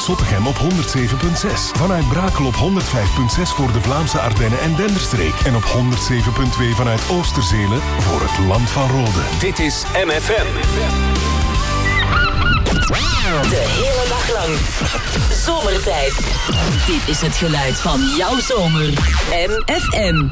Zottegem op 107.6. Vanuit Brakel op 105.6 voor de Vlaamse Ardennen en Denderstreek. En op 107.2 vanuit Oosterzelen voor het Land van Rode. Dit is MFM. De hele dag lang. Zomertijd. Dit is het geluid van jouw zomer. MFM.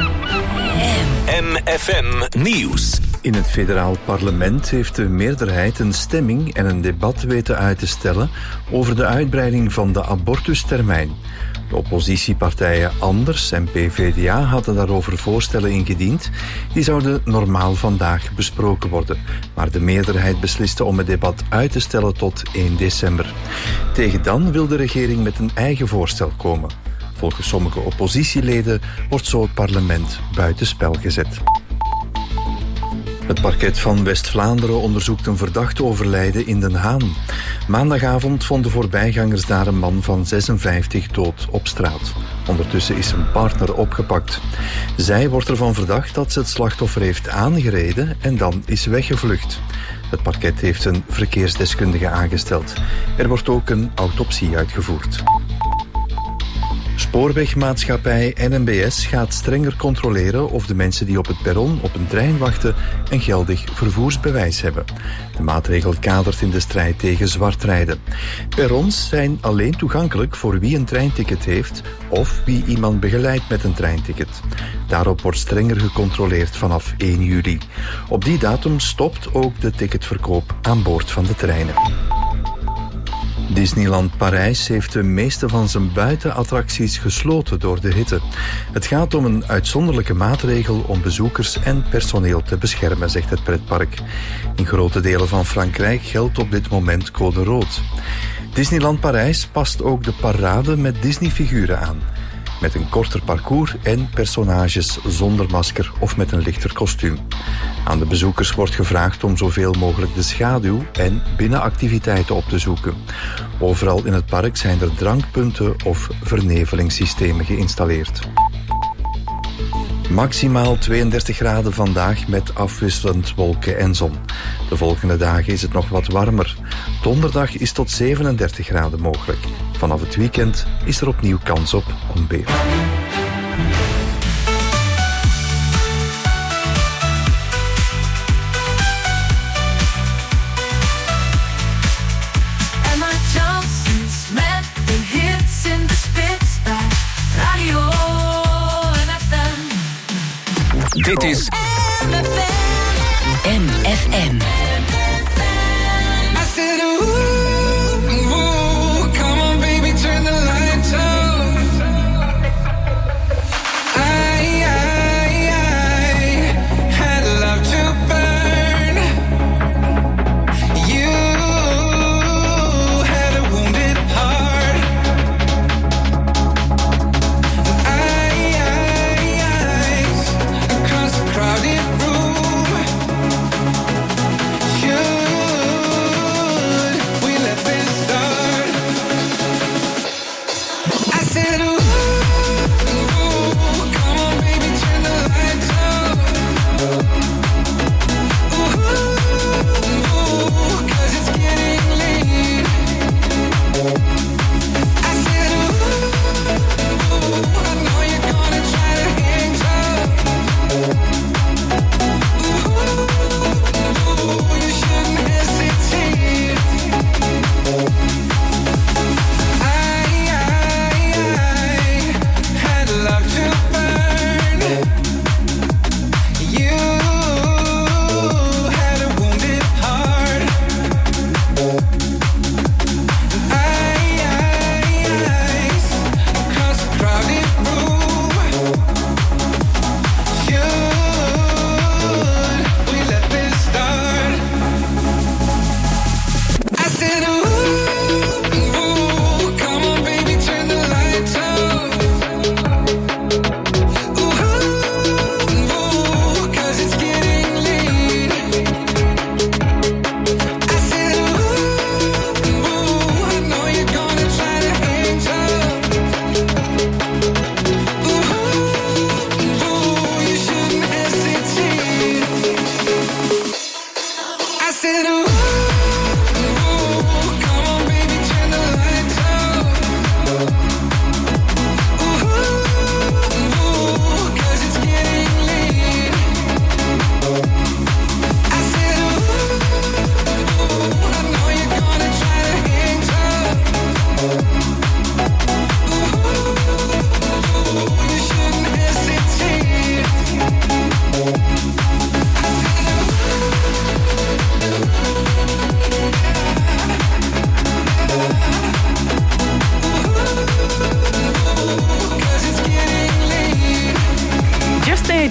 MFM Nieuws. In het federaal parlement heeft de meerderheid een stemming en een debat weten uit te stellen over de uitbreiding van de abortustermijn. De oppositiepartijen Anders en PvdA hadden daarover voorstellen ingediend. Die zouden normaal vandaag besproken worden. Maar de meerderheid besliste om het debat uit te stellen tot 1 december. Tegen dan wil de regering met een eigen voorstel komen. Volgens sommige oppositieleden wordt zo het parlement buitenspel gezet. Het parket van West-Vlaanderen onderzoekt een verdacht overlijden in Den Haan. Maandagavond vonden voorbijgangers daar een man van 56 dood op straat. Ondertussen is zijn partner opgepakt. Zij wordt ervan verdacht dat ze het slachtoffer heeft aangereden en dan is weggevlucht. Het parket heeft een verkeersdeskundige aangesteld. Er wordt ook een autopsie uitgevoerd. Spoorwegmaatschappij NMBS gaat strenger controleren of de mensen die op het perron op een trein wachten een geldig vervoersbewijs hebben. De maatregel kadert in de strijd tegen zwartrijden. Perrons zijn alleen toegankelijk voor wie een treinticket heeft of wie iemand begeleidt met een treinticket. Daarop wordt strenger gecontroleerd vanaf 1 juli. Op die datum stopt ook de ticketverkoop aan boord van de treinen. Disneyland Parijs heeft de meeste van zijn buitenattracties gesloten door de hitte. Het gaat om een uitzonderlijke maatregel om bezoekers en personeel te beschermen, zegt het pretpark. In grote delen van Frankrijk geldt op dit moment code rood. Disneyland Parijs past ook de parade met Disney-figuren aan. Met een korter parcours en personages zonder masker of met een lichter kostuum. Aan de bezoekers wordt gevraagd om zoveel mogelijk de schaduw en binnenactiviteiten op te zoeken. Overal in het park zijn er drankpunten of vernevelingssystemen geïnstalleerd. Maximaal 32 graden vandaag met afwisselend wolken en zon. De volgende dagen is het nog wat warmer. Donderdag is tot 37 graden mogelijk. Vanaf het weekend is er opnieuw kans op onweer. Dit is MFM.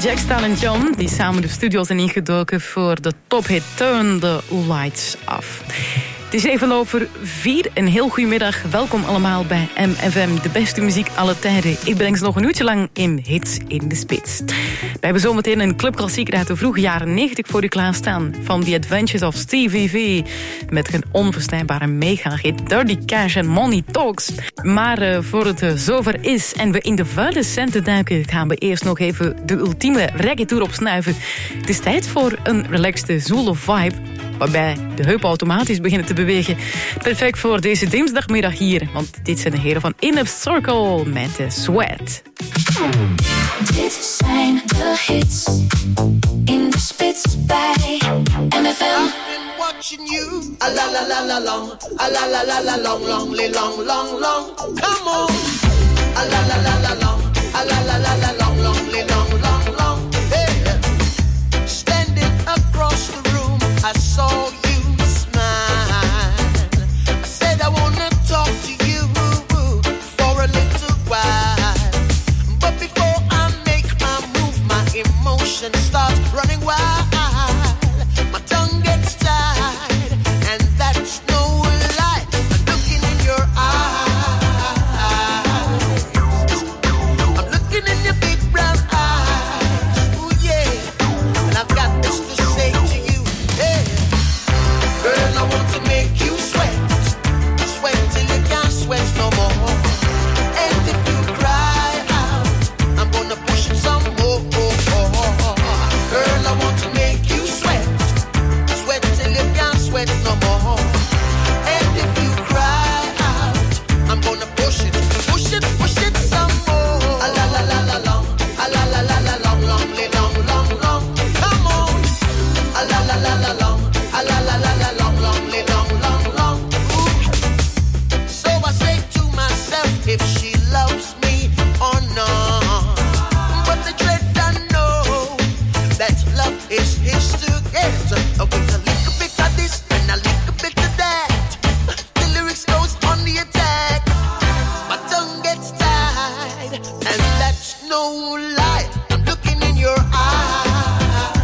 Jack Star en John, die samen de studio zijn ingedoken voor de tophit Turn the Lights Off. Het is 4:07. Een heel goedemiddag. Welkom allemaal bij MFM, de beste muziek alle tijden. Ik breng ze nog een uurtje lang in Hits in de Spits. We hebben zometeen een clubklassieker uit de vroege jaren 90 voor u klaarstaan. Van The Adventures of Stevie V. Met een onverstaanbare mega-hit Dirty Cash en Money Talks. Maar voor het zover is en we in de vuile centen duiken, gaan we eerst nog even de ultieme reggae-tour opsnuiven. Het is tijd voor een relaxte Zulu vibe, waarbij de heupen automatisch beginnen te bewegen. Perfect voor deze dinsdagmiddag hier, want dit zijn de heren van Inner Circle met de Sweat. Dit zijn de hits in de spits bij MFM. Watching you, a la la la la long, a la la la la long, long, long, long, long. Come on, a la la la la long, a la la la la long, long, long, long, long. Hey, standing across the room, I saw you smile. I said I wanna talk to you for a little while, but before I make my move, my emotions start running wild. My tongue gets tied, and that's no lie. I'm looking in your eyes. I'm looking in your big brown eyes. Ooh, yeah. And I've got this to say to you. Hey, girl, I want to make you sweat. Sweat till you can't sweat no more. And if you cry out, I'm gonna push it some more. Girl, I want to make you sweat. Sweat till you can't sweat no more. And if you cry out, I'm gonna push it some more. A la la la la long, a la la la la long, long, long, long, long. Come on. A la la la la long, a la la la la long, long, long, long, long. Ooh. So I say to myself, if she loves me or not. But the dread I know that love is his to get. With a little bit of this and a little bit of that, the lyrics goes on the attack. My tongue gets tied, and that's no lie. I'm looking in your eyes.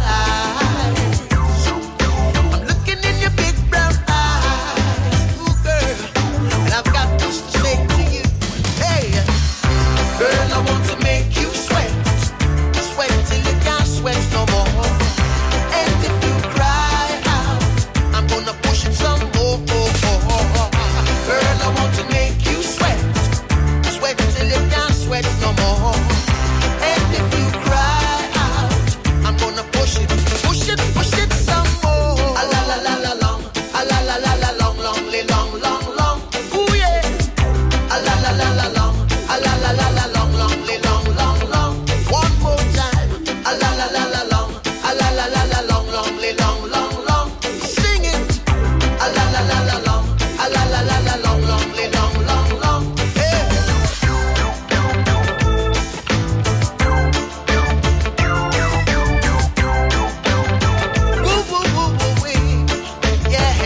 I'm looking in your big brown eyes. Ooh, girl, and I've got this to say to you. Hey, girl, I want to make you sweat. Sweat till you can't sweat no more. And if you cry out, I'm gonna push it some more. Girl, I want to make you sweat. Sweat till you can't sweat no more. And if you cry out, I'm gonna push it some more. A la la la la long, a la la la la long, long, long, long, long. Ooh yeah. A la la la la long, a la la la la long, long, long, long, long. One more time. A la la la la long, a la la la la long, long, long, long, long. Sing it. A la la la la long, a la la la la long, long, long, long, long. Hey. Woo woo woo woo wee. Yeah.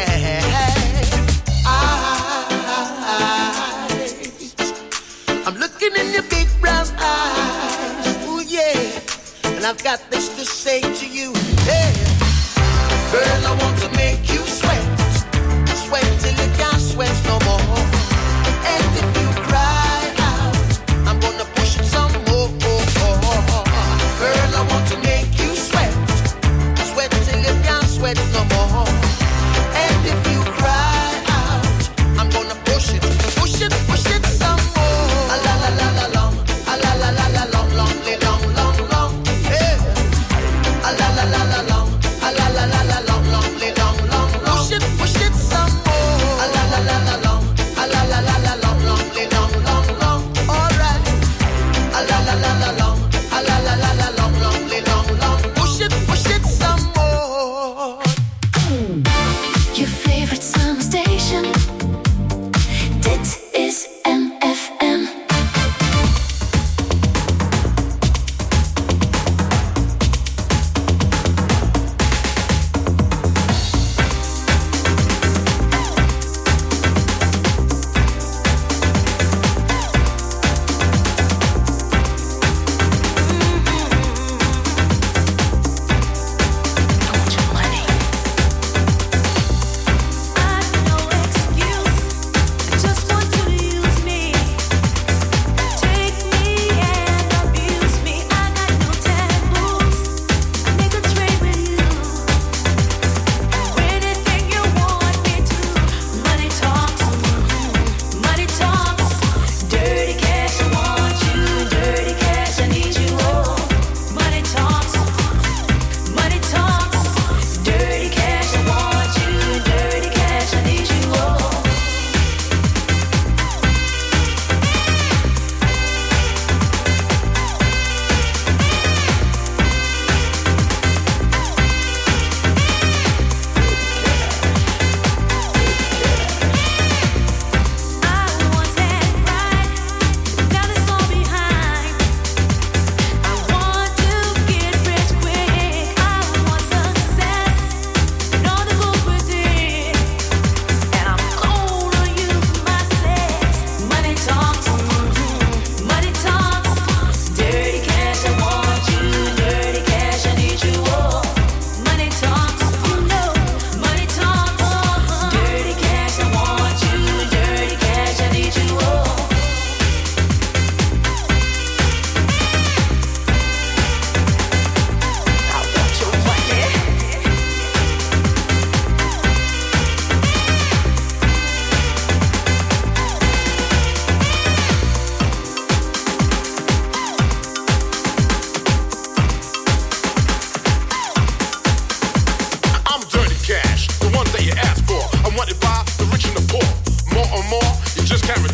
I'm looking in your big brown eyes. Ooh yeah. And I've got this to say to you. Hey. Girl, I want to make you sweat. Sweat till you can't sweat no more. And if you cry out, I'm gonna push it some more. Girl, I want to make you sweat. Sweat till you can't sweat no more. And if you cry out, I'm gonna push it some more. A la la la la long, a la la la la long, long, long, long, long. Hey. A la la la la long, a la la la la long, long, long, long.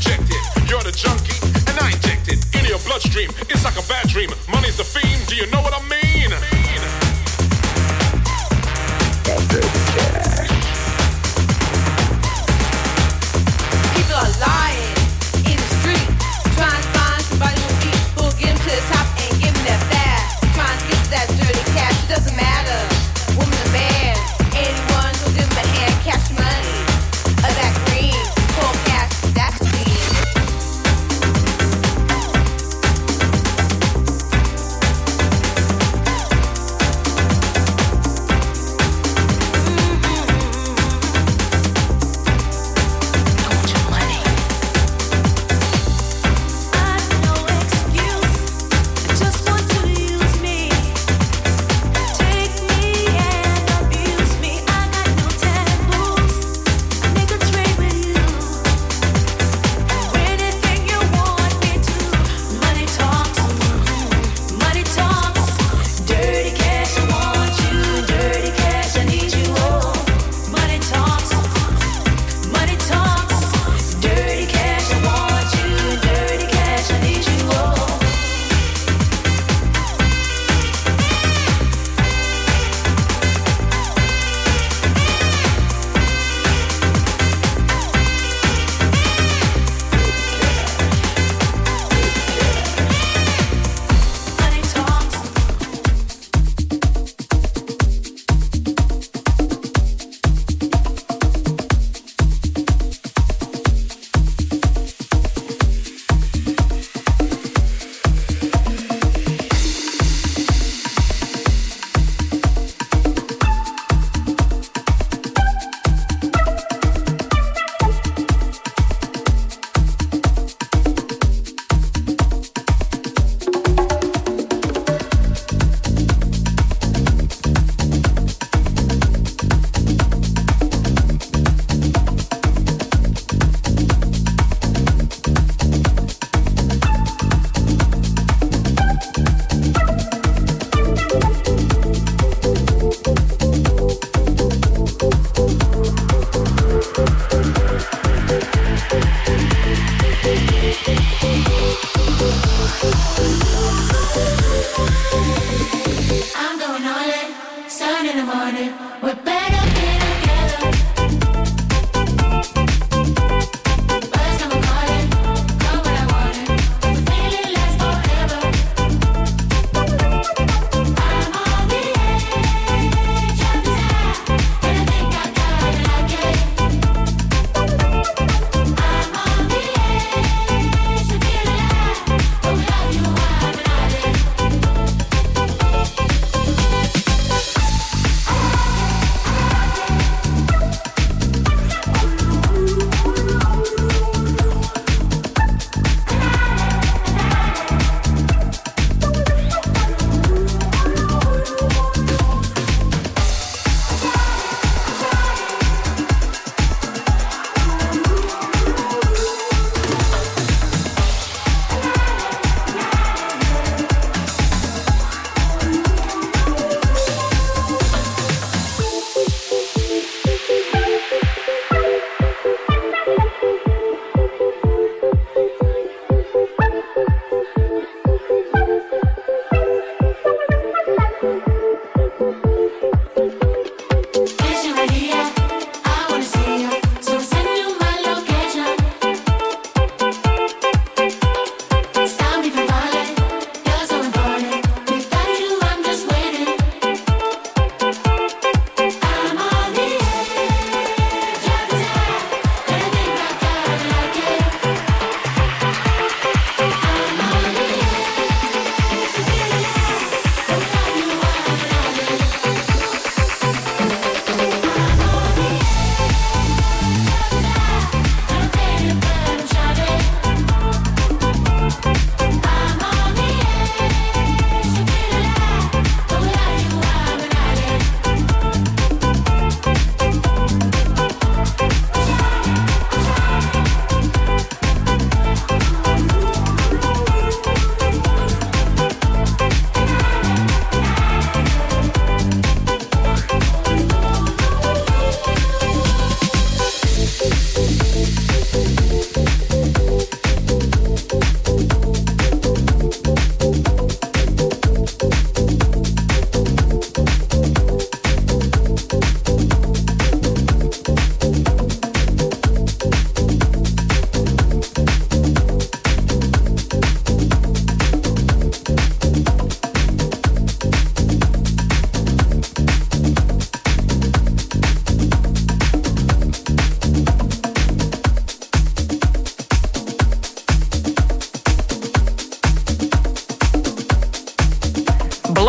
rejected. You're the junkie, and I inject it into your bloodstream. It's like a bad dream. Money's the fiend. Do you know what I mean? People are lying in the street, trying to find somebody who'll get them to the top and give them that fast. Trying to get to that dirty cash, it doesn't matter. Woman or man, anyone who'll give them a hand, cash money, or that green, cold cash, that's clean.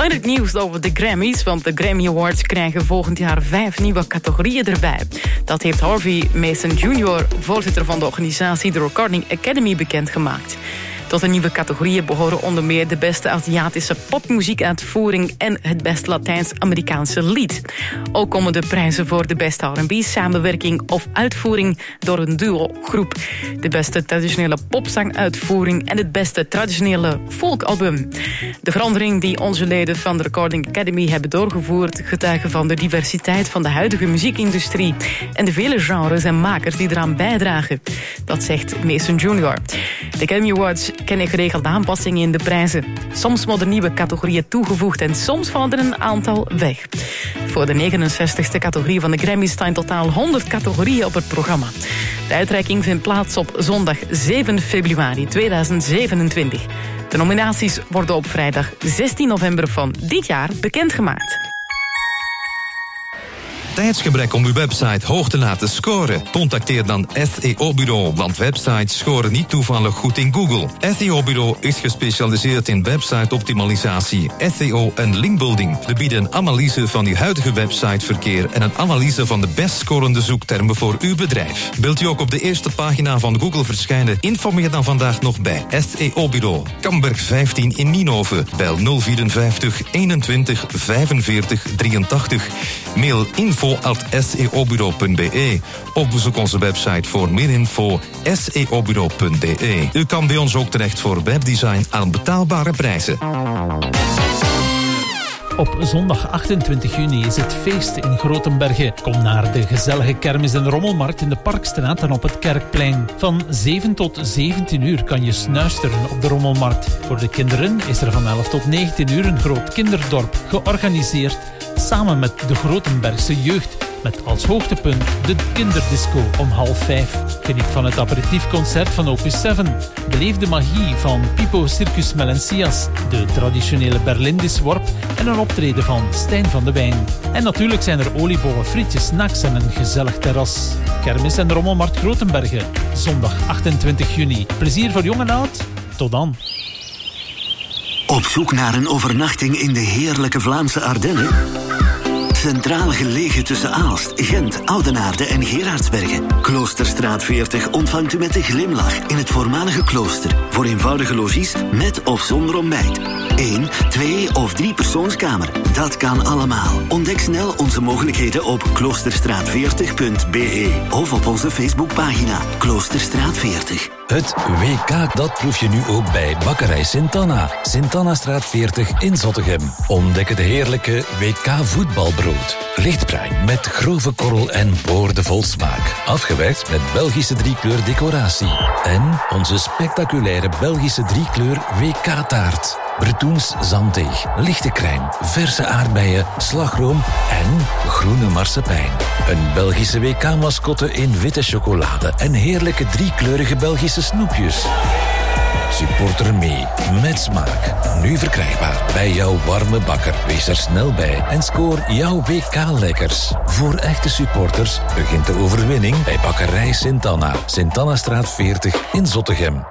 het nieuws over de Grammys, want de Grammy Awards krijgen volgend jaar 5 nieuwe categorieën erbij. Dat heeft Harvey Mason Jr., voorzitter van de organisatie The Recording Academy, bekendgemaakt. Tot de nieuwe categorieën behoren onder meer de beste Aziatische popmuziekuitvoering en het beste Latijns-Amerikaanse lied. Ook komen de prijzen voor de beste R&B-samenwerking of uitvoering door een duo-groep, de beste traditionele popzanguitvoering en het beste traditionele folkalbum. De verandering die onze leden van de Recording Academy hebben doorgevoerd getuigen van de diversiteit van de huidige muziekindustrie en de vele genres en makers die eraan bijdragen. Dat zegt Mason Jr. De Grammy Awards kennen geregelde aanpassingen in de prijzen. Soms worden nieuwe categorieën toegevoegd en soms vallen er een aantal weg. Voor de 69e categorie van de Grammys staan in totaal 100 categorieën op het programma. De uitreiking vindt plaats op zondag 7 februari 2027. De nominaties worden op vrijdag 16 november van dit jaar bekendgemaakt. Tijdsgebrek om uw website hoog te laten scoren? Contacteer dan SEO-bureau, want websites scoren niet toevallig goed in Google. SEO-bureau is gespecialiseerd in website-optimalisatie, SEO en linkbuilding. We bieden een analyse van uw huidige websiteverkeer en een analyse van de best scorende zoektermen voor uw bedrijf. Wilt u ook op de eerste pagina van Google verschijnen? Informeer dan vandaag nog bij SEO-bureau. Kamberg 15 in Nienhoven. Bel 054 21 45 83. Mail info@seobureau.be of bezoek onze website voor meer info seobureau.be. U kan bij ons ook terecht voor webdesign aan betaalbare prijzen. Op zondag 28 juni is het feest in Grotenbergen. Kom naar de gezellige kermis- en rommelmarkt in de Parkstraat en op het Kerkplein. Van 7 tot 17 uur kan je snuisteren op de rommelmarkt. Voor de kinderen is er van 11 tot 19 uur een groot kinderdorp georganiseerd samen met de Grotenbergse jeugd. Met als hoogtepunt de kinderdisco om 4:30. Geniet van het aperitiefconcert van Opus 7. Beleef de magie van Pipo Circus Melencias, de traditionele Berlindisworp en een optreden van Stijn van de Wijn. En natuurlijk zijn er oliebollen, frietjes, snacks en een gezellig terras. Kermis en Rommelmarkt Grotenbergen, zondag 28 juni. Plezier voor jong en oud. Tot dan. Op zoek naar een overnachting in de heerlijke Vlaamse Ardennen? Centraal gelegen tussen Aalst, Gent, Oudenaarde en Gerardsbergen. Kloosterstraat 40 ontvangt u met een glimlach in het voormalige klooster. Voor eenvoudige logies met of zonder ontbijt. 1, 2 of 3 persoonskamer. Dat kan allemaal. Ontdek snel onze mogelijkheden op kloosterstraat40.be of op onze Facebookpagina Kloosterstraat 40. Het WK, dat proef je nu ook bij Bakkerij Sint-Anna. Sint-Anna-straat 40 in Zottegem. Ontdek het heerlijke WK-voetbalbrood. Lichtbruin met grove korrel en boordevol smaak. Afgewerkt met Belgische 3-kleur decoratie. En onze spectaculaire Belgische 3-kleur WK-taart. Bretoens zanddeeg, lichte crème, verse aardbeien, slagroom en groene marsepein. Een Belgische WK-mascotte in witte chocolade en heerlijke 3-kleurige Belgische snoepjes. Supporter mee, met smaak. Nu verkrijgbaar bij jouw warme bakker. Wees er snel bij en scoor jouw WK-lekkers. Voor echte supporters begint de overwinning bij Bakkerij Sint-Anna. Sint-Anna-straat 40 in Zottegem.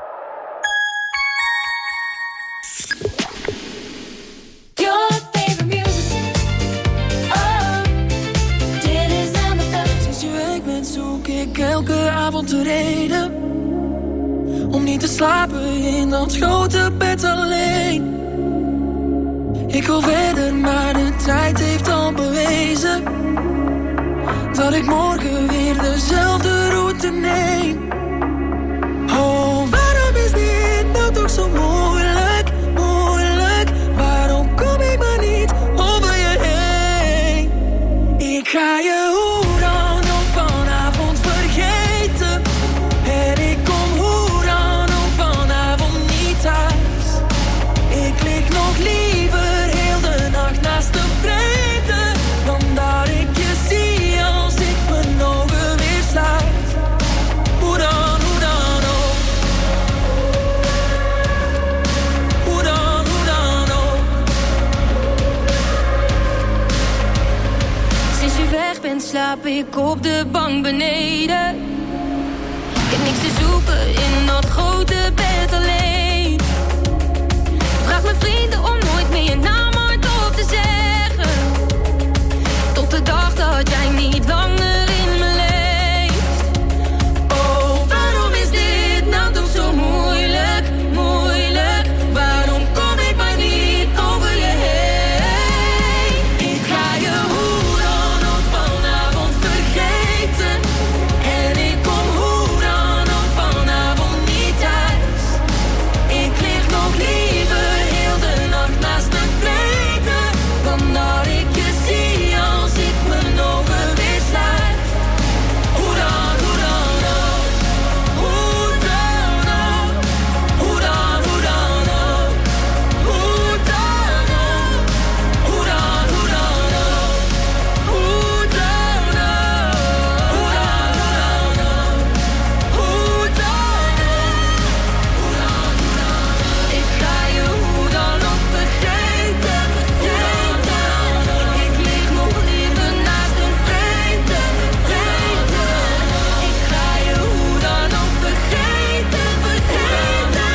Elke avond de reden om niet te slapen in dat grote bed alleen. Ik wil verder, maar de tijd heeft al bewezen dat ik morgen weer dezelfde route neem. Oh, waarom is dit nou toch zo moeilijk, moeilijk? Waarom kom ik maar niet over je heen? Ik ga je hoe dan ook vanavond vergeten. En ik kom hoe dan ook vanavond niet thuis. Ik lig nog liever heel de nacht naast de vreemde dan dat ik je zie als ik mijn ogen weer sluit. Hoe dan ook. Hoe dan ook. Sinds je weg bent slaap ik op de bank beneden. Ik heb niks te zoeken in dat grote bed alleen. Vraag mijn vrienden om nooit meer je naam hardop te zeggen. Tot de dag dat jij niet langer in me leeft. Oh, waarom is dit nou toch zo moeilijk, moeilijk? Waarom kom ik maar niet over je heen? Ik ga je hoe dan ook vanavond vergeten. En ik kom hoe dan ook vanavond niet thuis. Ik lig nog liever heel de nacht naast de vreten, dan dat ik je zie als ik mijn ogen weer sluit. Hoe dan ook? Hoe dan ook? Hoe dan ook? Hoe dan ook? Hoe dan ook? Hoe dan ook? Hoe dan ook? Hoe dan ook? Ik ga je hoe dan ook vergeten, vergeten. Ik lig nog liever naast een vreten, vreten. Ik ga je hoe dan ook vergeten, vergeten.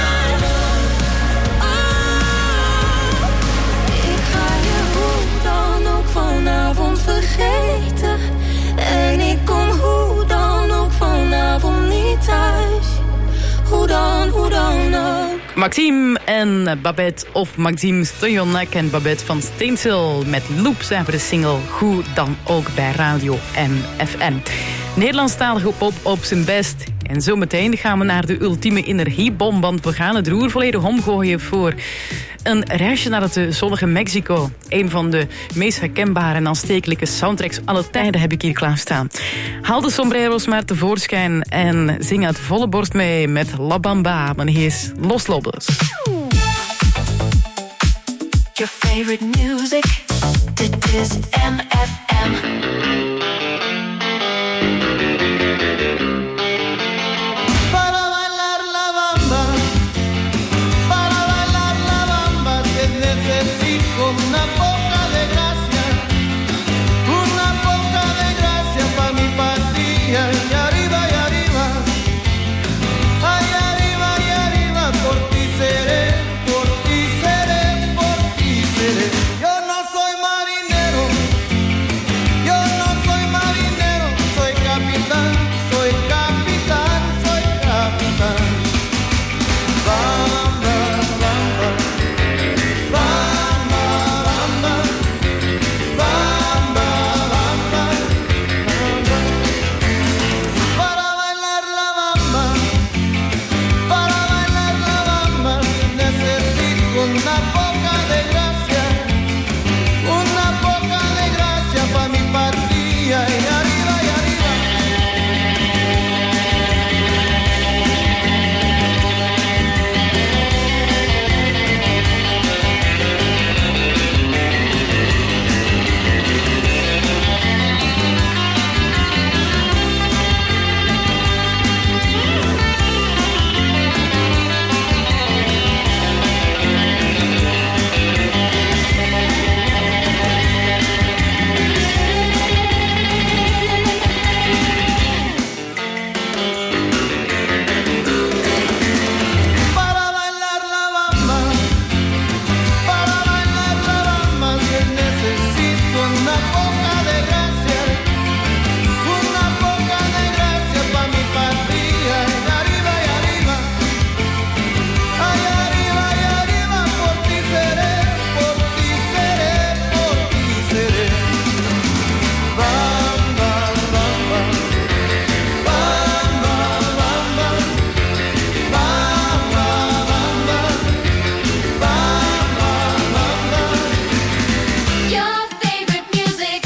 Ik ga je hoe dan ook vanavond vergeten. En ik kom hoe dan ook vanavond niet thuis. Hoe dan ook. Maxime en Babette, of Maxime Stojanek en Babette van Steensel met Loop zijn voor de single Hoe dan ook bij Radio MFM. Nederlandstalige pop op zijn best. En zometeen gaan we naar de ultieme energiebom, want we gaan het roer volledig omgooien voor een reisje naar het zonnige Mexico. Een van de meest herkenbare en aanstekelijke soundtracks aller tijden heb ik hier klaarstaan. Haal de sombrero's maar tevoorschijn en zing uit volle borst mee met La Bamba. Maar hier is Los Lobos. Your favorite music, dit is MFM. Para bailar la bamba, que necesito una poca de gracia pa' mi patria. Y arriba, ay arriba, por ti seré, por ti seré, por ti seré. Yo no soy marinero, soy capitán, soy capitán, soy capitán. Bamba, bamba, bamba, bamba, bamba, bamba, bamba. Para bailar la bamba, necesito una poca de gracia pa' mi patria. Y arriba, para bailar la bamba, que necesito una poca de gracia pa' mi patria. Y arriba, ay arriba, por ti seré, por ti seré, por ti seré. Bamba, bamba, bamba, bamba, bamba, bamba, bamba, bamba. Your favorite music,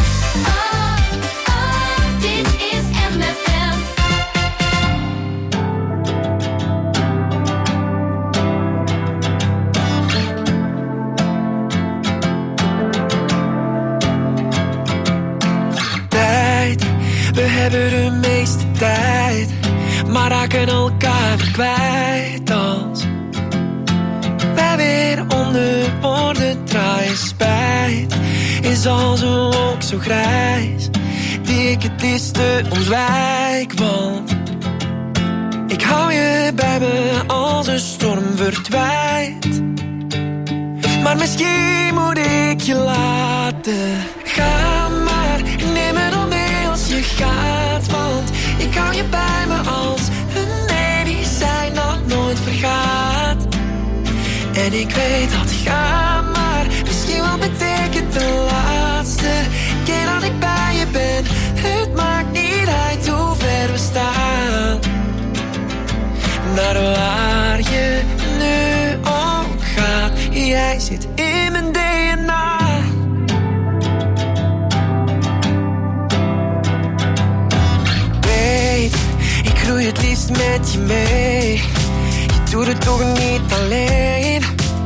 dit is MFM. Tijd, we hebben de meeste tijd, maar raken elkaar weer kwijt als wij weer onder woorden draaien. Spijt is als een wolk zo grijs die ik het liefste ontwijk, want ik hou je bij me als een storm verdwijnt. Maar misschien moet ik je laten. Ga maar, neem me dan mee als je gaat. Want ik hou je bij me als een medicijn dat nooit vergaat. En ik weet dat ga maar misschien wel betekent de laatste keer dat ik bij je ben. Het maakt niet uit hoe ver we staan. Naar waar je nu ook gaat. Jij zit in mijn DNA. Weet, ik groei het liefst met je mee. Je doet het toch niet alleen.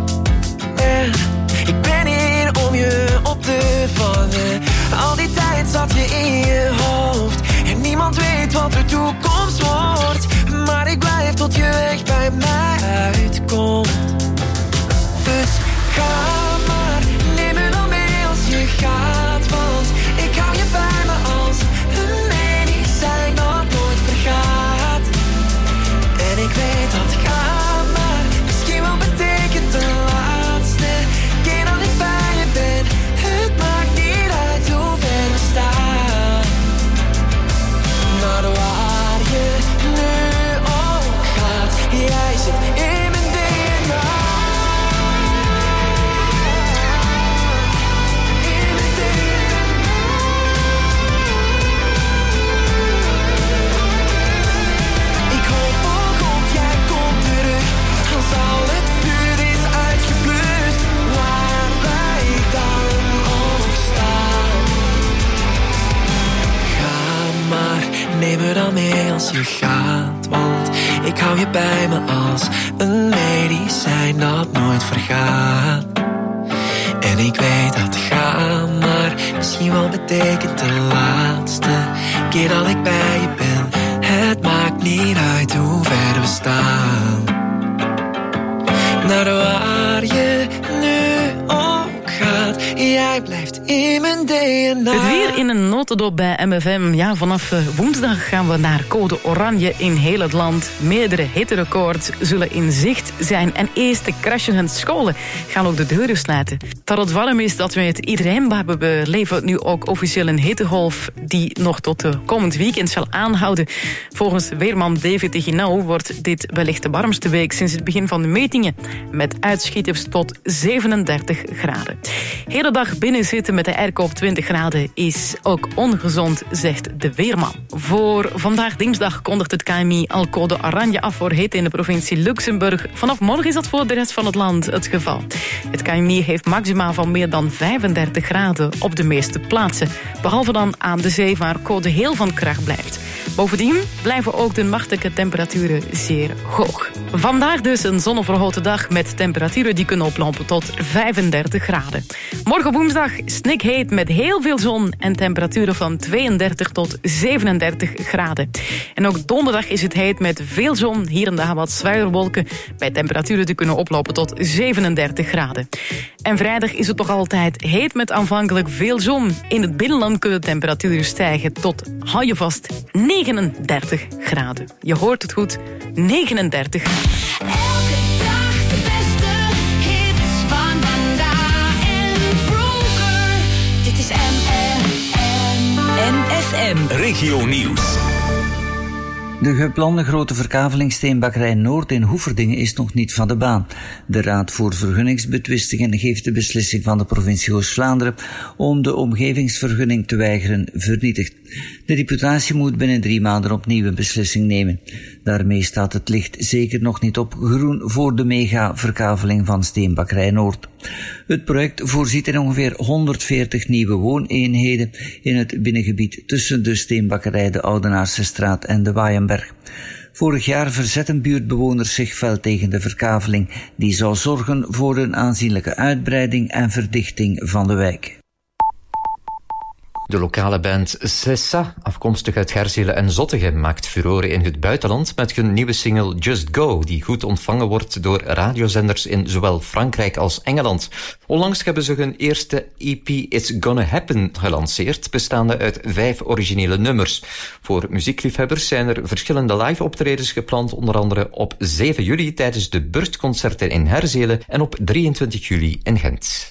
Ik ben hier om je op te vangen. Al die tijd zat je in je hoofd. En niemand weet wat de toekomst wordt. Maar ik blijf tot je weg bij mij uitkomt. Dus ga maar, neem me dan mee als je gaat. Want ik hou je bij me als een medicijn dat nooit vergaat. En ik weet dat ga maar misschien wel betekent de laatste keer dat ik bij je ben. Het maakt niet uit hoe ver we staan. Naar waar je nu ook gaat. Jij zit in mijn DNA. In mijn DNA. Ik hoop oh God, jij komt terug. Als al het vuur is uitgeblust, waar wij dan ook staan. Ga maar, neem me dan mee als je gaat. Want ik hou je bij me als een medicijn dat nooit vergaat. En ik weet dat ga maar misschien wel betekent de laatste keer dat ik bij je ben. Het maakt niet uit hoe ver we staan. Naar waar je nu ook gaat. Jij blijft in mijn DNA. Het weer in een notendop bij MFM. Ja, vanaf woensdag gaan we naar code oranje in heel het land. Meerdere hitterecords zullen in zicht zijn. En eerste crashende scholen gaan ook de deuren sluiten. Dat het warm is, dat weet iedereen. Maar we beleven nu ook officieel een hittegolf die nog tot de komend weekend zal aanhouden. Volgens weerman David de Ginau wordt dit wellicht de warmste week sinds het begin van de metingen. Met uitschieters tot 37 graden. Hele dag binnen zitten met de airco op 20 graden is ook ongezond, zegt de weerman. Voor vandaag dinsdag kondigt het KMI al code oranje af voor hitte in de provincie Luxemburg. Vanaf morgen is dat voor de rest van het land het geval. Het KMI heeft maxima van meer dan 35 graden op de meeste plaatsen. Behalve dan aan de zee waar code heel van kracht blijft. Bovendien blijven ook de nachtelijke temperaturen zeer hoog. Vandaag dus een zonovergoten dag met temperaturen die kunnen oplopen tot 35 graden. Morgen woensdag snikheet met heel veel zon en temperaturen van 32 tot 37 graden. En ook donderdag is het heet met veel zon, hier en daar wat sluierwolken, bij temperaturen die kunnen oplopen tot 37 graden. En vrijdag is het nog altijd heet met aanvankelijk veel zon. In het binnenland kunnen temperaturen stijgen tot, hou je vast, 39 graden. Je hoort het goed, 39 graden. Elke dag de beste hits van vandaag en vroeger. Dit is MFM Regio Nieuws. De geplande grote verkaveling Steenbakkerij Noord in Hoeverdingen is nog niet van de baan. De Raad voor Vergunningsbetwistingen heeft de beslissing van de provincie Oost-Vlaanderen om de omgevingsvergunning te weigeren vernietigd. De deputatie moet binnen 3 maanden opnieuw een beslissing nemen. Daarmee staat het licht zeker nog niet op groen voor de mega-verkaveling van Steenbakkerij Noord. Het project voorziet in ongeveer 140 nieuwe wooneenheden in het binnengebied tussen de Steenbakkerij, de Oudenaarse straat en de Waaienberg. Vorig jaar verzetten buurtbewoners zich fel tegen de verkaveling, die zou zorgen voor een aanzienlijke uitbreiding en verdichting van de wijk. De lokale band Sessa, afkomstig uit Herzelen en Zottegem, maakt furoren in het buitenland met hun nieuwe single Just Go, die goed ontvangen wordt door radiozenders in zowel Frankrijk als Engeland. Onlangs hebben ze hun eerste EP It's Gonna Happen gelanceerd, bestaande uit 5 originele nummers. Voor muziekliefhebbers zijn er verschillende live-optredens gepland, onder andere op 7 juli tijdens de Burstconcerten in Herzelen en op 23 juli in Gent.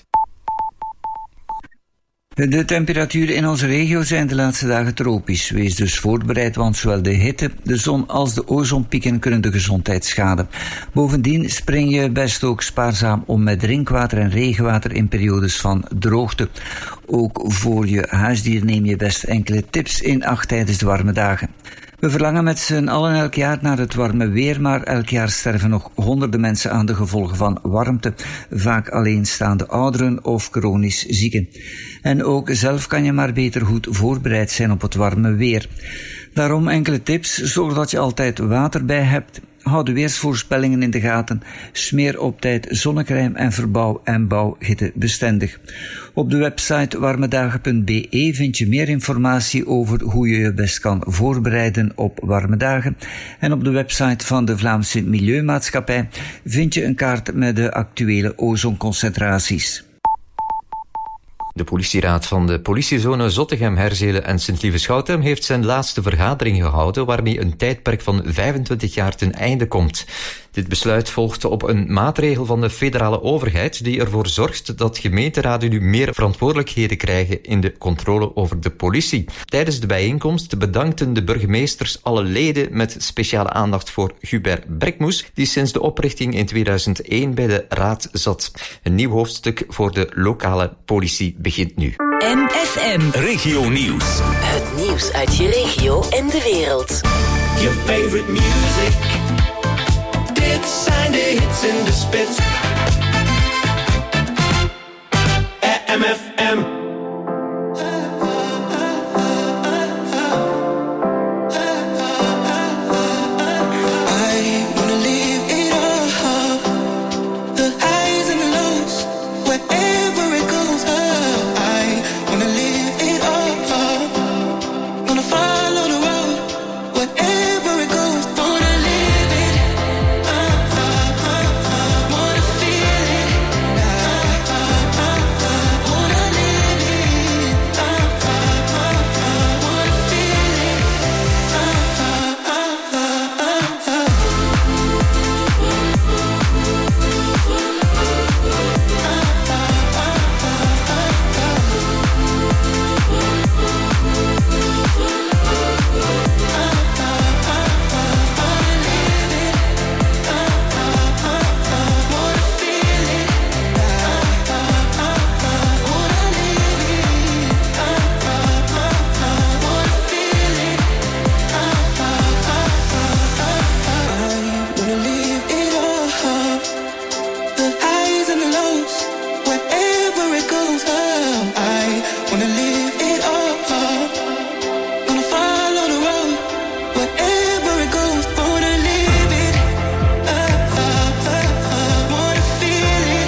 De temperaturen in onze regio zijn de laatste dagen tropisch. Wees dus voorbereid, want zowel de hitte, de zon als de ozonpieken kunnen de gezondheid schaden. Bovendien spring je best ook spaarzaam om met drinkwater en regenwater in periodes van droogte. Ook voor je huisdier neem je best enkele tips in acht tijdens de warme dagen. We verlangen met z'n allen elk jaar naar het warme weer, maar elk jaar sterven nog honderden mensen aan de gevolgen van warmte, vaak alleenstaande ouderen of chronisch zieken. En ook zelf kan je maar beter goed voorbereid zijn op het warme weer. Daarom enkele tips: zorg dat je altijd water bij hebt. Houd de weersvoorspellingen in de gaten. Smeer op tijd zonnecrème en verbouw en bouw hittebestendig. Op de website warmedagen.be vind je meer informatie over hoe je je best kan voorbereiden op warme dagen. En op de website van de Vlaamse Milieumaatschappij vind je een kaart met de actuele ozonconcentraties. De politieraad van de politiezone Zottegem, Herzelen en Sint-Lieve-Schouten heeft zijn laatste vergadering gehouden, waarmee een tijdperk van 25 jaar ten einde komt. Dit besluit volgt op een maatregel van de federale overheid die ervoor zorgt dat gemeenteraden nu meer verantwoordelijkheden krijgen in de controle over de politie. Tijdens de bijeenkomst bedankten de burgemeesters alle leden met speciale aandacht voor Hubert Brekmoes, die sinds de oprichting in 2001 bij de raad zat. Een nieuw hoofdstuk voor de lokale politie begint nu. MFM Regio Nieuws. Het nieuws uit je regio en de wereld. Your favorite music. Dit zijn de hits in de spits. MFM. I wanna leave it all. The highs and the lows, wherever it goes. I wanna leave it all. Gonna follow the road, wherever it goes. Wanna live it. Wanna feel it. Wanna live it. Wanna feel it. Wanna leave it all. The highs and the lows, wherever it goes. I wanna leave it all. Gonna follow the road, wherever it goes. Wanna live it. Wanna feel it.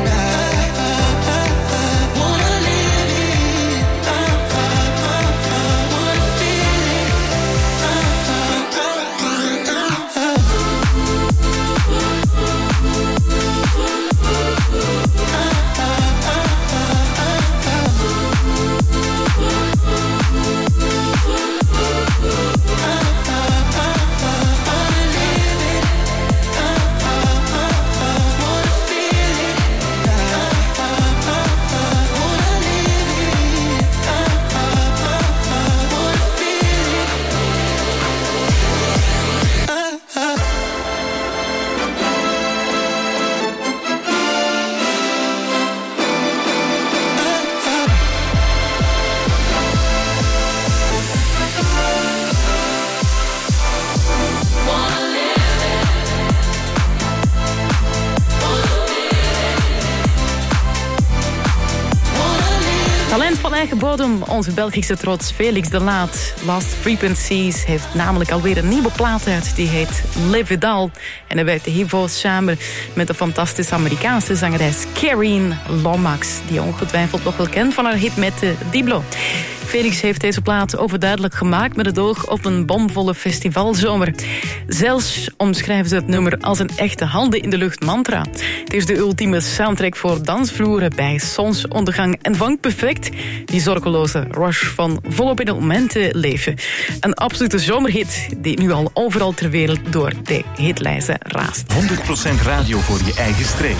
Wanna live it. Wanna feel it. Talent van eigen bodem, onze Belgische trots Felix de Laat. Last Frequencies heeft namelijk alweer een nieuwe plaat uit. Die heet Live It All. En hij werkte hiervoor samen met de fantastische Amerikaanse zangeres Carrie Lomax, die je ongetwijfeld nog wel kent van haar hit met Diblo. Felix heeft deze plaat overduidelijk gemaakt met het oog op een bomvolle festivalzomer. Zelfs omschrijven ze het nummer als een echte handen in de lucht mantra. Het is de ultieme soundtrack voor dansvloeren bij zonsondergang en vangt perfect die zorgeloze rush van volop in het moment leven. Een absolute zomerhit die nu al overal ter wereld door de hitlijsten raast. 100% radio voor je eigen streek.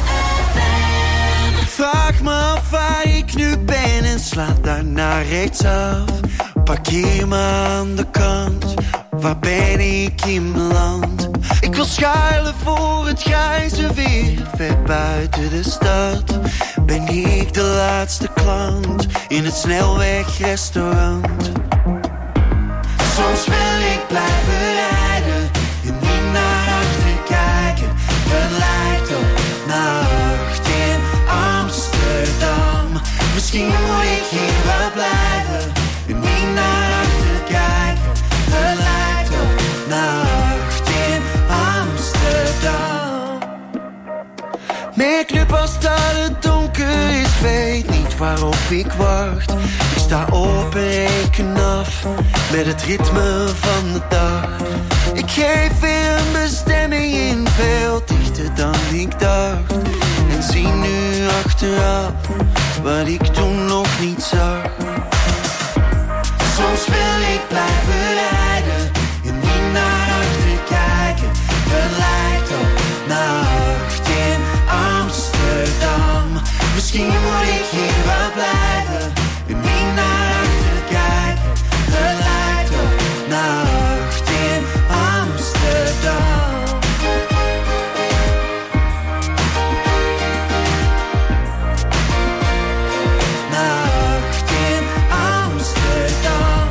Vraag me af waar ik nu ben en sla daarna rechtsaf. Parkeer me aan de kant, waar ben ik in mijn land? Ik wil schuilen voor het grijze weer, ver buiten de stad. Ben ik de laatste klant in het snelwegrestaurant? Soms wil ik blijven rijden en niet naar achter kijken. Het lijkt op nacht in Amsterdam. Misschien moet ik hier wel blijven en niet naar achter kijken. Het lijkt op nacht in Amsterdam. Merk nu pas dat het donker is, weet niet waarop ik wacht. Ik sta op en reken af met het ritme van de dag. Ik geef weer een bestemming in, veel dichter dan ik dacht. En zie nu achteraf wat ik toen nog niet zag. Soms wil ik blijven rijden en niet naar achter kijken. Het lijkt op nacht in Amsterdam. Misschien moet ik hier wel blijven en niet naar achter kijken. Het lijkt op nacht in Amsterdam. Nacht in Amsterdam.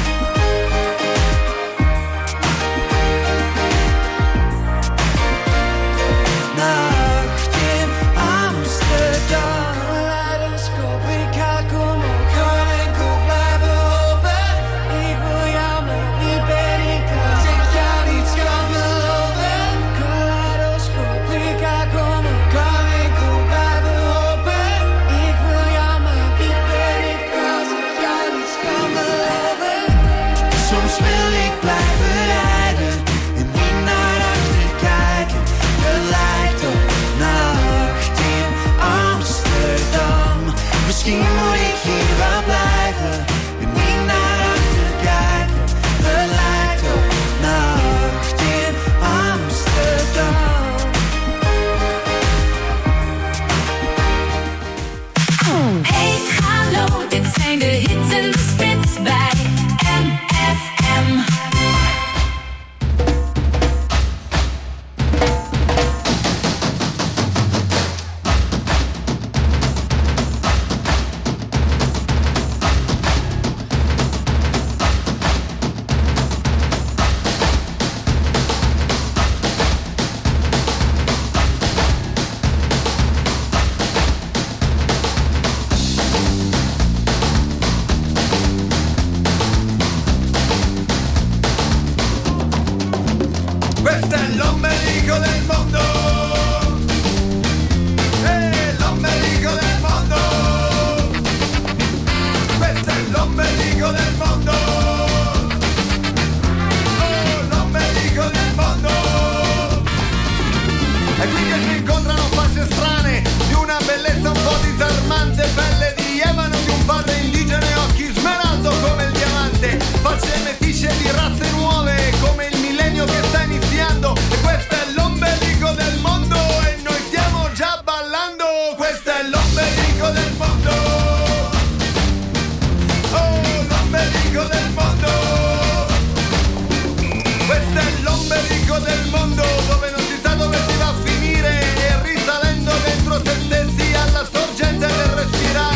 Nacht in Amsterdam. Kaleidoscoop, ik ga komen, kan enkel blijven hopen. Ik wil jou, maar wie ben ik als ik jou niets kan beloven? Kaleidoscoop, ik ga komen, kan enkel blijven hopen. Ik wil jou, maar wie ben ik als ik jou niets kan beloven? Soms wil ik blijven rijden en niet naar achter kijken. Het lijkt op nacht in Amsterdam. Misschien moet ik hier wel blijven en niet naar achter kijken. Het lijkt op nacht in Amsterdam. Hey, hallo, dit zijn de hits en de spits bij MFM. Questo è l'ombelico del mondo. L'ombelico del mondo. Questo è l'ombelico del mondo. Oh, l'ombelico del mondo. È qui che si incontrano facce strane, di una bellezza un po' disarmante, pelle di ebano di un padre indigeno e occhi smeraldo come il diamante, facce meticce di razze nuove come il millennio che sta iniziando. E questo è l'ombelico del mondo e noi stiamo già ballando. Questo è l'ombelico del mondo. Oh, l'ombelico del mondo. Questo è l'ombelico del mondo, dove non si sa dove si va a finire, e risalendo dentro se stessi alla sorgente del respirare.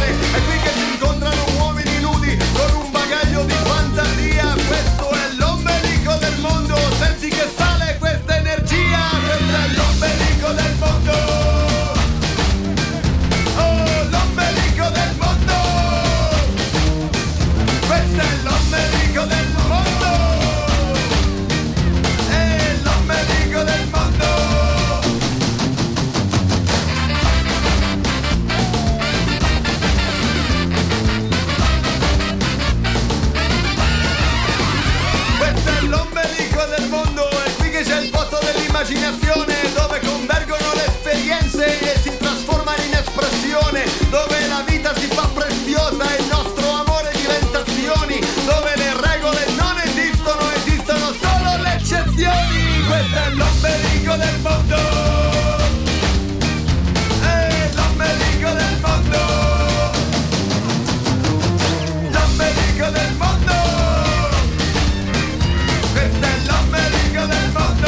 immaginazione, dove convergono le esperienze e si trasformano in espressione, dove la vita si fa preziosa e il nostro amore diventa azioni, dove le regole non esistono, esistono solo le eccezioni. Questo è l'ombelico del mondo, è l'ombelico del mondo, l'ombelico del mondo, questo è l'ombelico del mondo.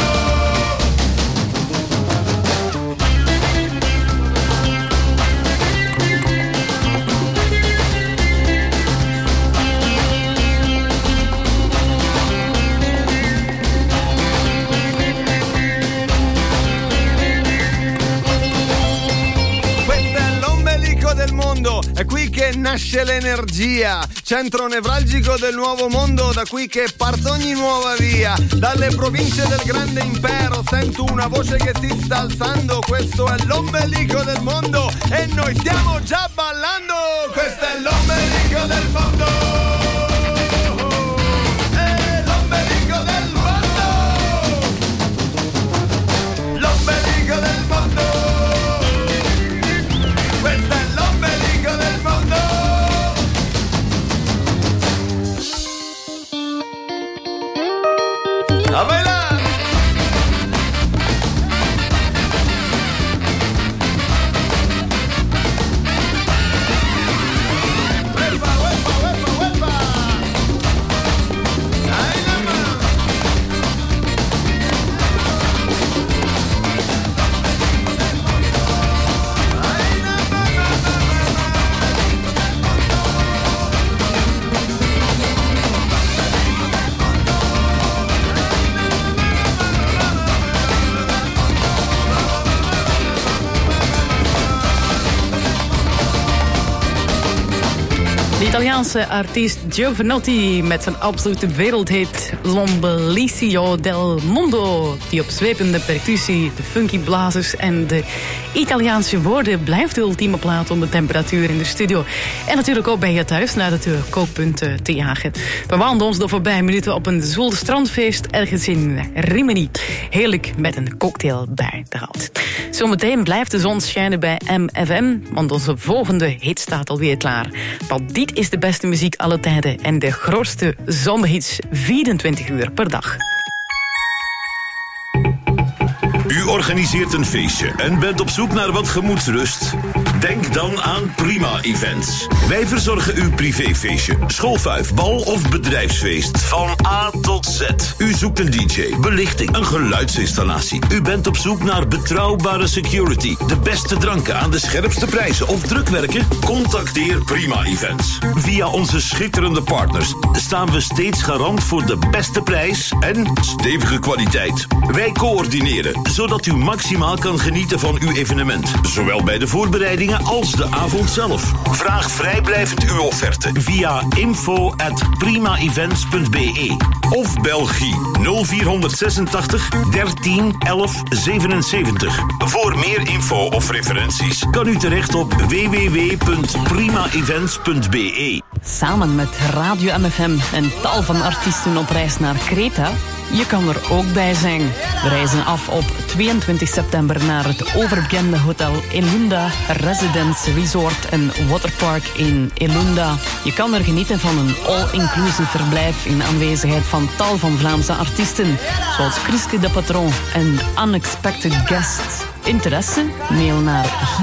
Del mondo, è qui che nasce l'energia, centro nevralgico del nuovo mondo, da qui che parte ogni nuova via, dalle province del grande impero sento una voce che si sta alzando, questo è l'ombelico del mondo e noi stiamo già ballando, questo è l'ombelico del mondo, è l'ombelico del mondo, l'ombelico del mondo. Questo è l'ombelico del mondo. A bailar! Uepa, uepa, uepa, uepa. Ay, la mano. De Italiaanse artiest Giovanotti met zijn absolute wereldhit L'Ombelico del Mondo. Die opzwepende percussie, de funky blazers en de Italiaanse woorden blijft de ultieme plaat om de temperatuur in de studio. En natuurlijk ook bij je thuis naar het kookpunt te jagen. We wandelen ons de voorbije minuten op een zwoel strandfeest ergens in Rimini. Heerlijk met een cocktail bij de hand. Zometeen blijft de zon schijnen bij MFM, want onze volgende hit staat alweer klaar. Want dit is de beste muziek alle tijden en de grootste zomerhits 24 uur per dag. U organiseert een feestje en bent op zoek naar wat gemoedsrust? Denk dan aan Prima Events. Wij verzorgen uw privéfeestje, schoolfuif, bal of bedrijfsfeest. Van A tot Z. U zoekt een DJ, belichting, een geluidsinstallatie. U bent op zoek naar betrouwbare security, de beste dranken aan de scherpste prijzen of drukwerken? Contacteer Prima Events. Via onze schitterende partners staan we steeds garant voor de beste prijs en stevige kwaliteit. Wij coördineren, zodat u maximaal kan genieten van uw evenement. Zowel bij de voorbereidingen als de avond zelf. Vraag vrijblijvend uw offerte via info@primaevents.be of Belgie 0486 13 11 77. Voor meer info of referenties kan u terecht op www.primaevents.be. Samen met Radio MFM en tal van artiesten op reis naar Kreta. Je kan er ook bij zijn. We reizen af op 22 september naar het overbekende hotel Elunda Residence Resort en Waterpark in Elunda. Je kan er genieten van een all-inclusive verblijf in aanwezigheid van tal van Vlaamse artiesten, zoals Chriske de Patron en Unexpected Guests. Interesse? Mail naar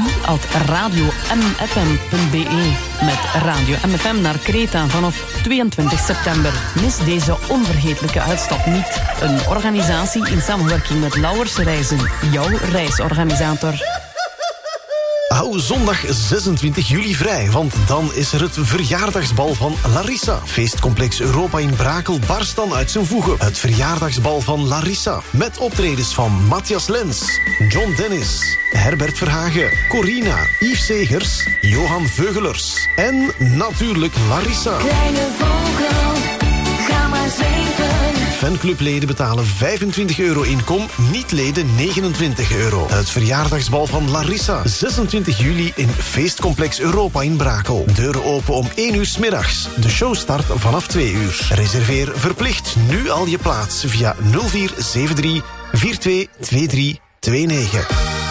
hi@radiomfm.be. Met Radio MFM naar Kreta vanaf 22 september. Mis deze onvergetelijke uitstap niet. Een organisatie in samenwerking met Lauwers Reizen, jouw reisorganisator. Hou zondag 26 juli vrij, want dan is er het verjaardagsbal van Larissa. Feestcomplex Europa in Brakel barst dan uit zijn voegen. Het verjaardagsbal van Larissa. Met optredens van Matthias Lens, John Dennis, Herbert Verhagen, Corina, Yves Segers, Johan Veugelers en natuurlijk Larissa. Kleine vogel, ga maar zweven. Fanclubleden betalen €25 inkom, niet-leden €29. Het verjaardagsbal van Larissa, 26 juli in Feestcomplex Europa in Brakel. Deuren open om 1 uur 's middags. De show start vanaf 2 uur. Reserveer verplicht nu al je plaats via 0473 422329.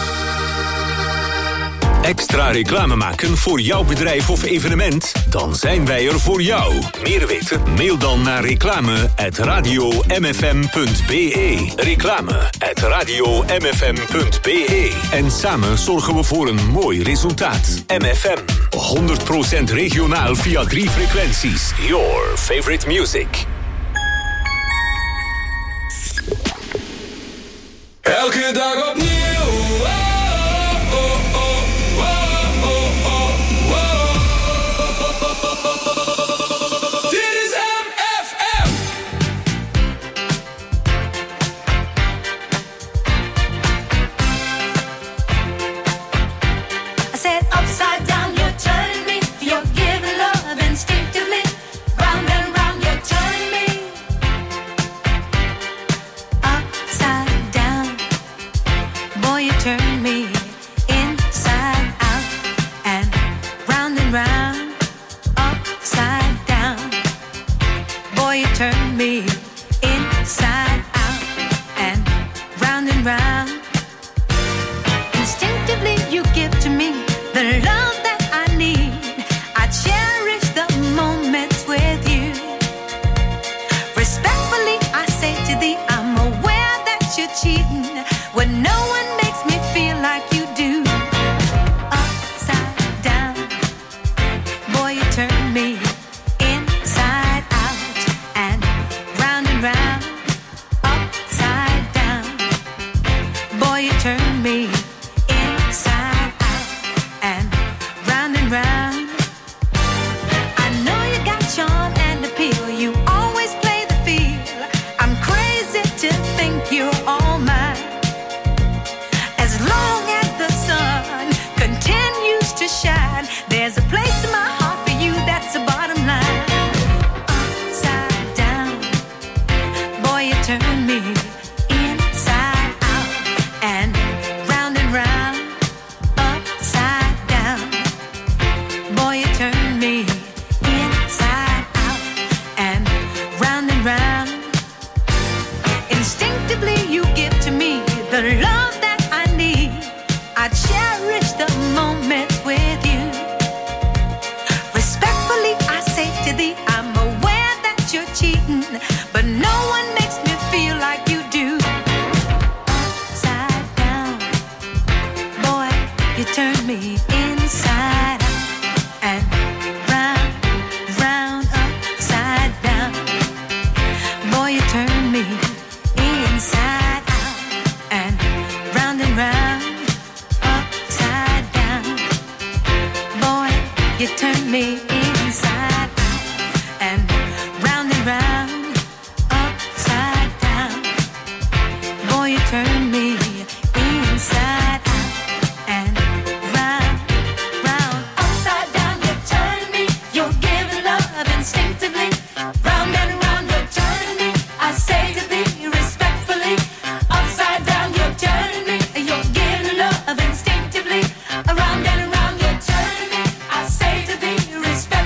Extra reclame maken voor jouw bedrijf of evenement? Dan zijn wij er voor jou. Meer weten? Mail dan naar reclame@radiomfm.be. Reclame@radiomfm.be. En samen zorgen we voor een mooi resultaat. MFM. 100% regionaal via 3 frequenties. Your favorite music. Elke dag opnieuw. Respect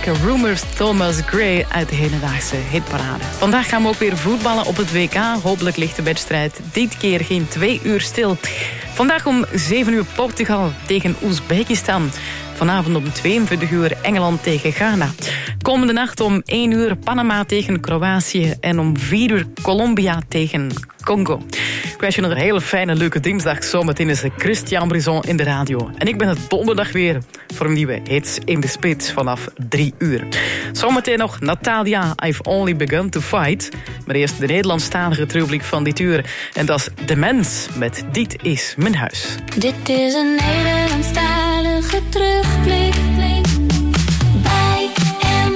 weken Rumors, Thomas Gray uit de hedendaagse hitparade. Vandaag gaan we ook weer voetballen op het WK. Hopelijk ligt de wedstrijd dit keer geen 2 uur stil. Vandaag om 7 uur Portugal tegen Oezbekistan. Vanavond om 22 uur Engeland tegen Ghana. Komende nacht om 1 uur Panama tegen Kroatië. En om 4 uur Colombia tegen Congo. Ik wens je nog een hele fijne, leuke dinsdag. Zometeen is Christian Brison in de radio. En ik ben het donderdag weer voor een nieuwe Hits in de Spits vanaf 3 uur. Zometeen nog Natalia, I've Only Begun to Fight. Maar eerst de Nederlandstalige terugblik van dit uur. En dat is De Mens met Dit is mijn huis. Dit is een Nederlandstalige terugblik bij MFM.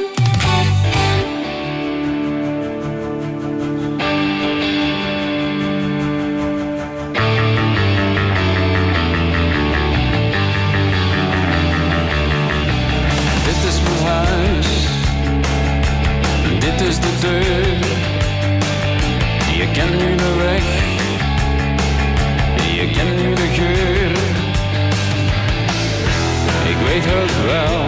Dit is mijn huis, dit is de deur. Je kent nu de weg, je kent nu de geur. Ik weet het wel,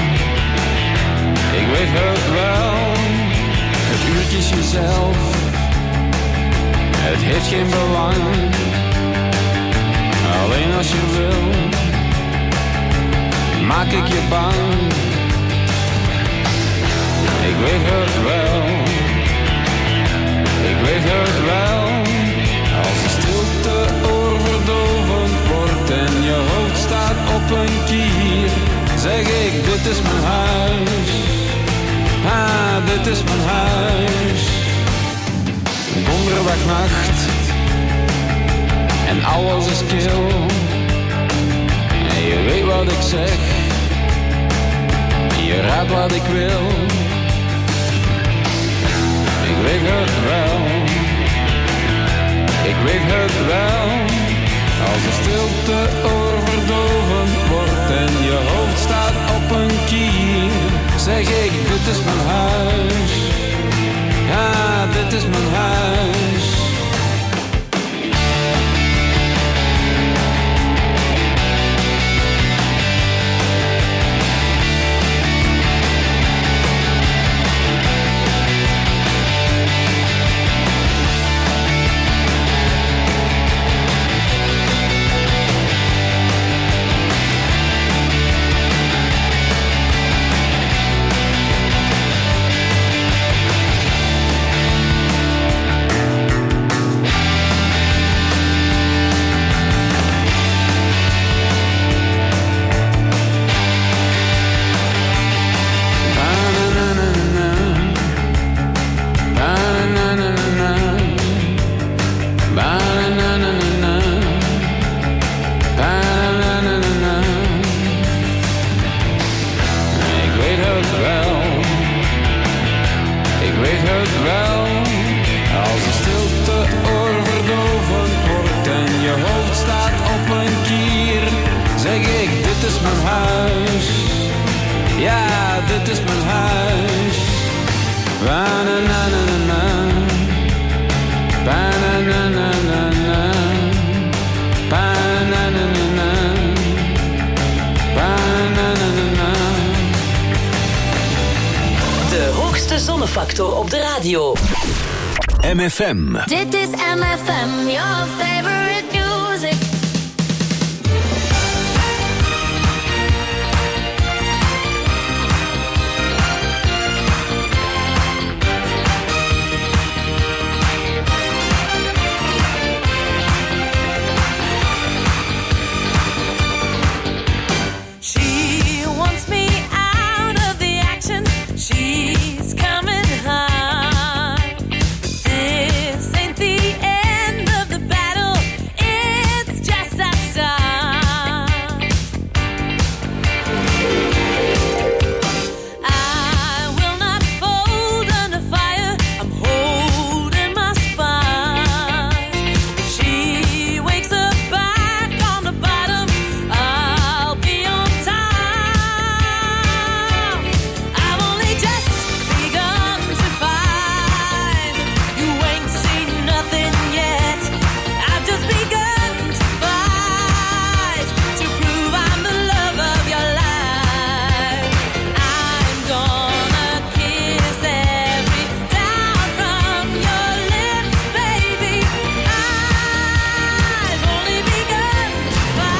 ik weet het wel. Het uurtje is jezelf, het heeft geen belang. Alleen als je wil, maak ik je bang. Ik weet het wel, ik weet het wel. Als de stilte oorverdovend wordt en je hoofd staat op een kier, zeg ik, dit is mijn huis. Ah, dit is mijn huis. Donderdagnacht en alles is kil. En je weet wat ik zeg, je raadt wat ik wil. Ik weet het wel, ik weet het wel. Als de stilte oorverdovend wordt en je hoofd staat op een kier, zeg ik, dit is mijn huis. Ja, dit is mijn huis. Zonnefactor op de radio. MFM. Dit is MFM, your favorite